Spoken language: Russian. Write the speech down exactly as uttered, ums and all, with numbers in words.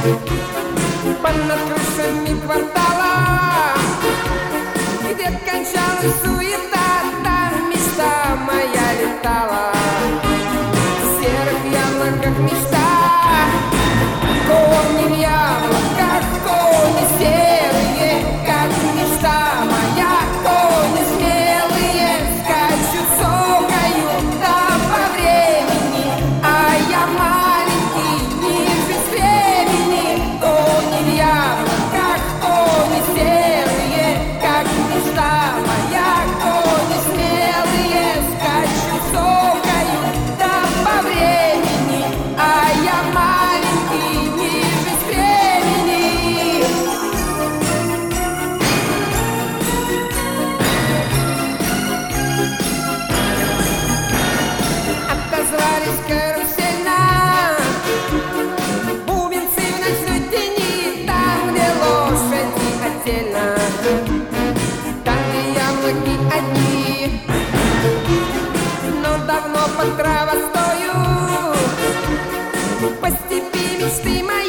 Над крышами квартала, где кончалась суета, там мечта моя летала. В серых яблоках мечта, кони в яблоках, кони серые, как мечта моя. Кони смелые скачут, цокают, да по времени, а я маленький, ниже стремени. Кони в яблоках, кони серые, как мечта моя. Кони смелые скачут, цокают, да по времени, а я маленький, ниже стремени. Отозвались карусельно бубенцы в ночной тени, там, где лошади отдельно, там, где яблоки одни. Но давно под травостою по степи мечты мои